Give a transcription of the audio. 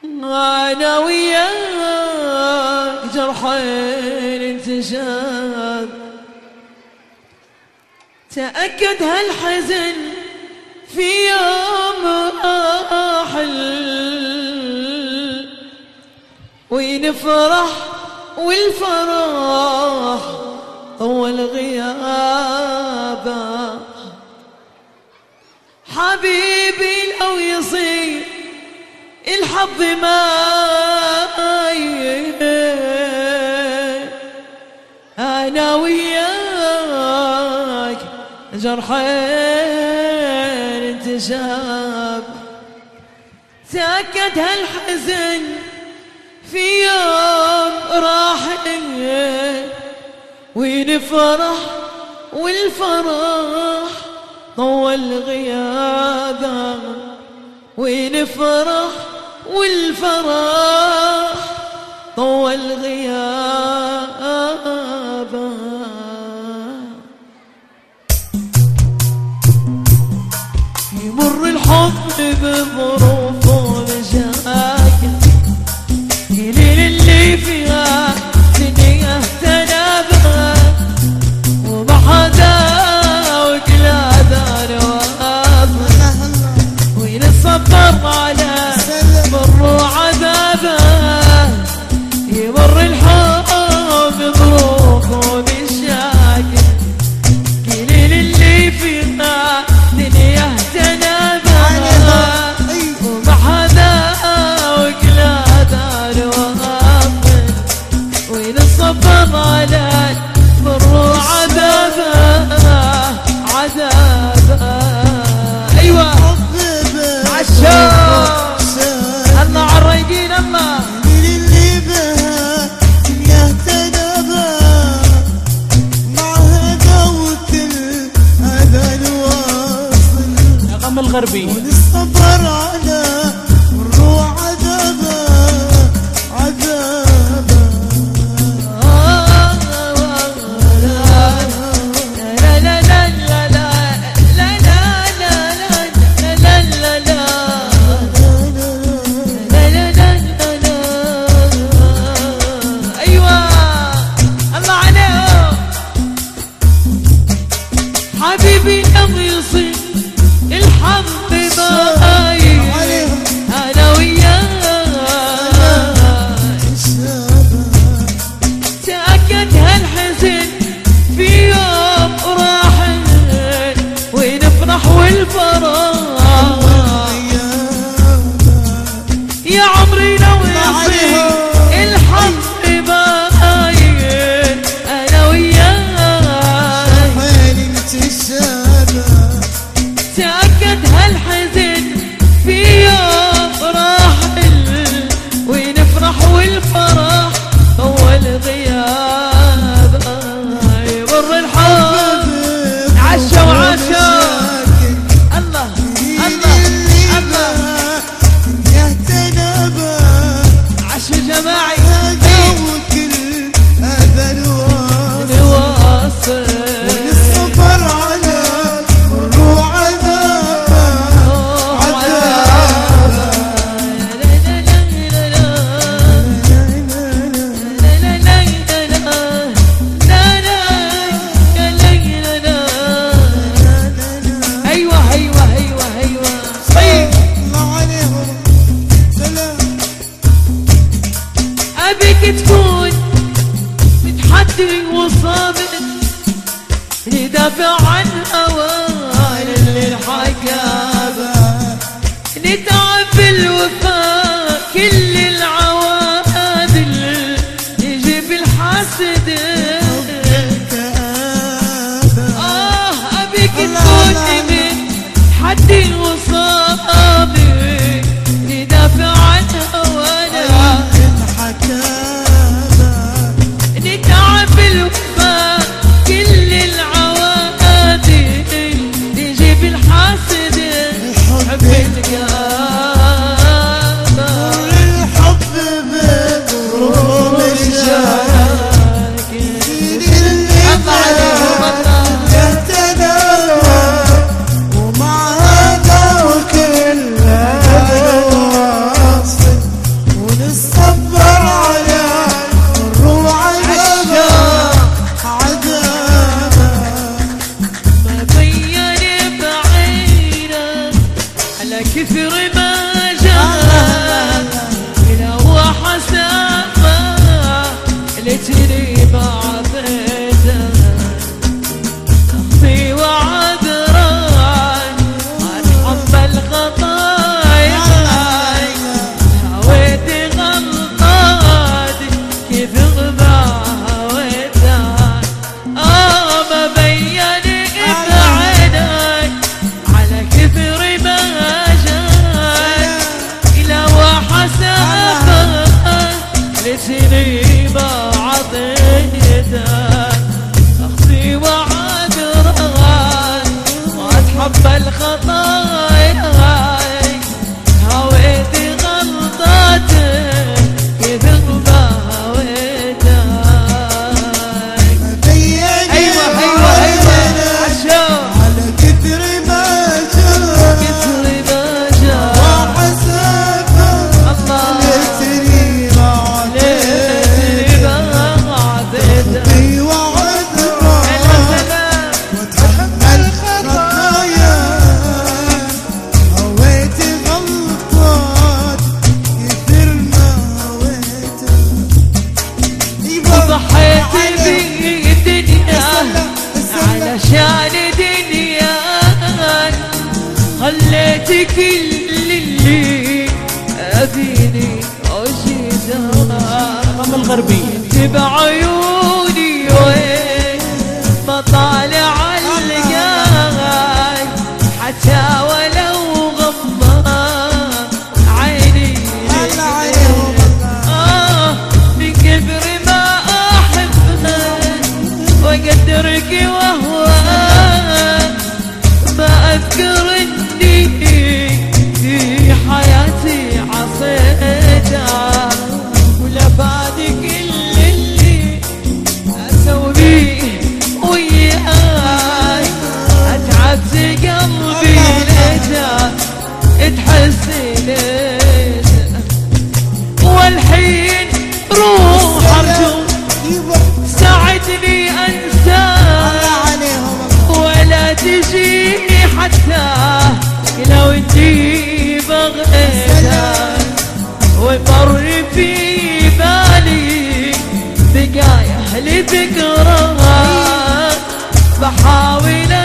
أنا وياك جرحين انتشاب، تأكد هالحزن في يوم راحل، ونفرح والفرح طول غيابه. حبيبي لو يصير الحظ معي، أنا وياك جرحين انتشاب، تأكد هالحزن في يوم راحل، ونفرح والفرح طول غيابه، ونفرح والفرح طول غيابه. يمر الحب بظروف ومشاكل، قليل اللي فيها دنيا تنابها، وما حدا وكل هذا نواظر، ونصبر على مر وعذابه. يمر الحب بظروف ومشاكل، قليل اللي فيها دنيا تنابها، وما حدا وكل هذا نواظر، ونصبر على مر وعذابه عذابه. ايوه عالشوق الله عالرايقين الله اللي بها دنيا تنابها، مع هذا وكل هذا الواصل، يا غم الغربي ونصبر على مر وعذابه عذابه. حبيبي لو يصير الحظ معي، أنا وياك تأكد هالحزن في يوم راحل، ونفرح والفرح. يا عمري لو يصير الحظ معي، أنا وياك تأكد هالحزن في يوم راحل، ونفرح والفرح طول غيابه. يمر الحب عشا وعشا الله الله الله يا تنابه عشا جماعي هذا وكل هذا الواصل، نواصل ونصبر على مر وعذابه عذابه. ايوه ايوه ايوه ايوه صيف. الله عليهم سلام. ابيك تكون متحدي وصابر، ندافع عن هوان اللي الحكابه، نتعب بالوفاء كل العوادل، يجيب الحسد. ابيك تكون من حدي وصابر، ندافع عن هوانا، نتعب بالوفاء كل العوادل، يجيب الحسد. حب القلب خليتني ما عطيته أخذي وعذرها ما أتحمل خطاياي هويت غلطاتي كثر ما هويتك أيوة عشان على كثر ما جرى كثر ما جاء وحسابه الله ليتني ما ليتني ما عطيته عطيتني وعذره واتحمل خطايا هويت غلطات كثر ما هويته ضحيت بالدنيا علشان دنيا خليت كل اللي أبيني أشيدها الغربية بعيوني وين بطالع الجاي حتى ولو غمض عيني من كبر ما أحبك وأقدرك وأهواك ما أذكر إني في حياتي عصيتها ولا بعد كل اللي أسويه وياي أتعبت قلبي ليتك تحسنت والحين روح أرجو ساعدني أنساك ولا تجيني حتى لو انتي بغيتك ومر في بالي دقايا لذكرى بحاول